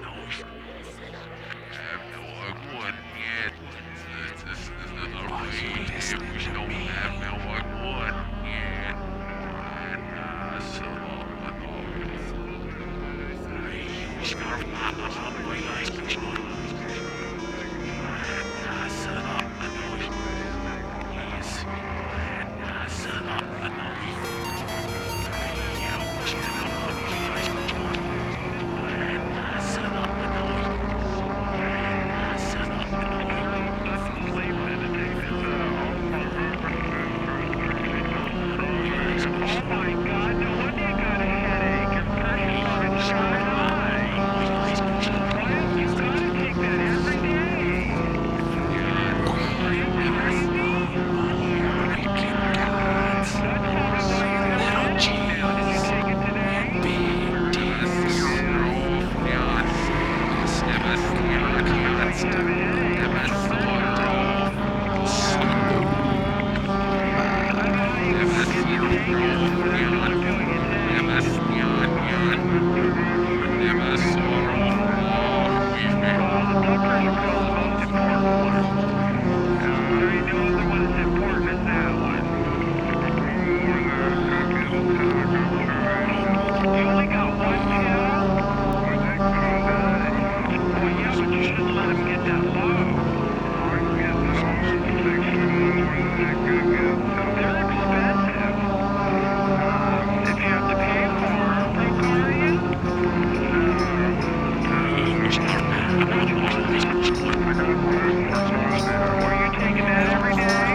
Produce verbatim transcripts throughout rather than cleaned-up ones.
have no ugly one yet. This, this, this is a Why you way if listening we to don't me? have no ugly one yet. And I saw a Oh my God, no wonder you got a headache. Your pressure's running sky high. Why don't you gotta take that every day? Are you crazy? Wicked gods, Don't tell me why you have a little headache now. Did you cheese, take it today? big dicks, muscular How come you have a constantly headache? What's the matter? slow I know how you can minds. get to take it. That's the only pill you take. Well, the blood pressure pill is the most important one. There ain't no other one as important as that one. You only got one pill? Well, yeah, but you shouldn't let him get that low. They're expensive. If you have to pay for them, Procardia? Are you taking that every day?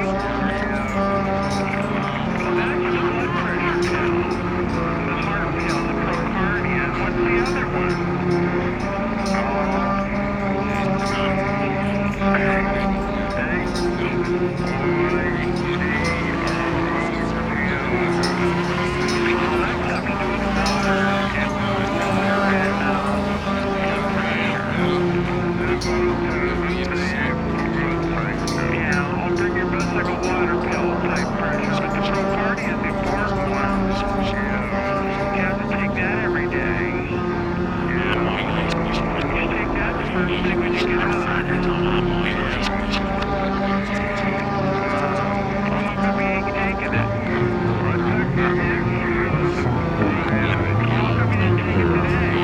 Well, that's the blood pressure pill. The heart pill, the Procardia. What's the other one? All that stuff you do is water and water and um, blood pressure. Yeah, I'll bring your best like a water pill type pressure, but the Procardia is the important one. You have to take that every day. You take that the first thing when you get up. Well, how come you ain't taking it? How come you didn't take it today?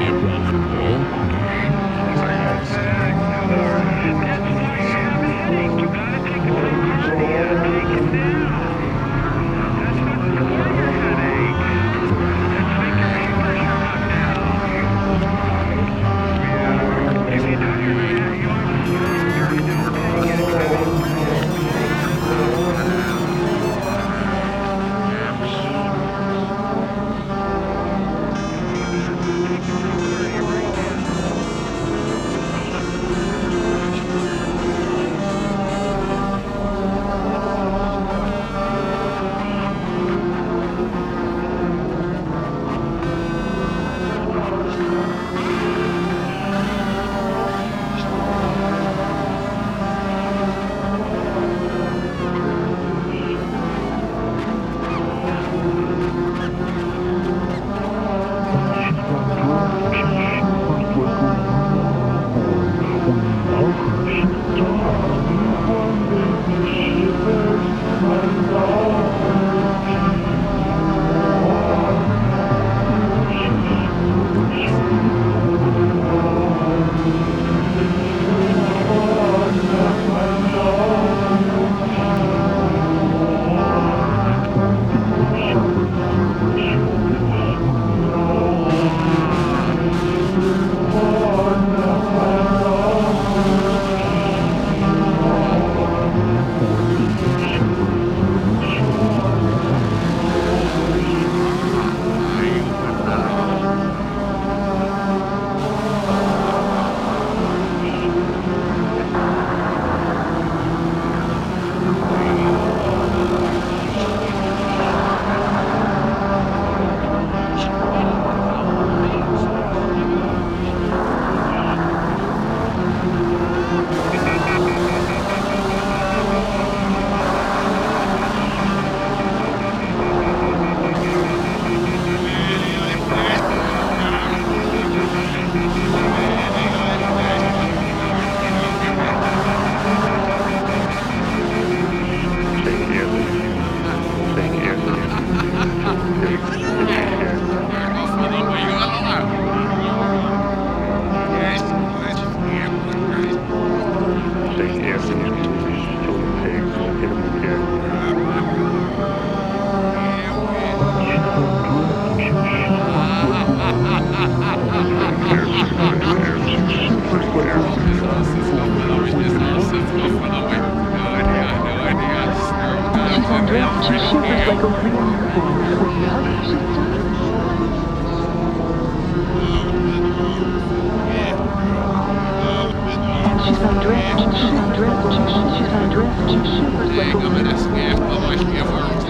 That's why you have a headache. You gotta take the Procardia. Take it now. That's what's for your headache. Let's make your blood pressure come down. If you don't, you're gonna have, you She's undressed. She shivers like a real newborn. When you hug her, she stirs. She's undressed. She's undressed. She's undressed. She shivers like a real newborn.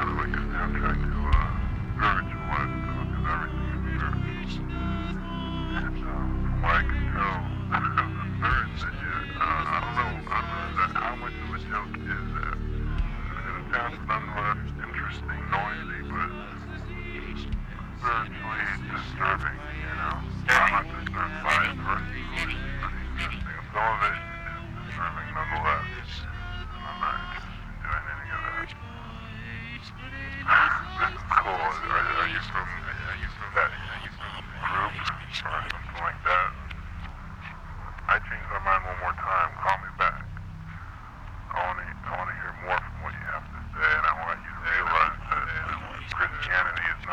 kind of like a soundtrack to a spiritual lifestyle, because everything is spiritual. And uh, from what I can tell, the third that you, uh, I don't know, I don't know that how much of a joke is that. It sounds nonetheless interesting, noisy, but spiritually disturbing, you know. I'm not disturbed by it, the rest of it is pretty interesting. Some of it is disturbing nonetheless, and I'm not interested in doing any of that. This is cool. Are, are you from, are you from that, are you from group or something like that? I changed my mind one more time. Call me back. I want to, I want to hear more from what you have to say, and I want you to realize that Christianity is not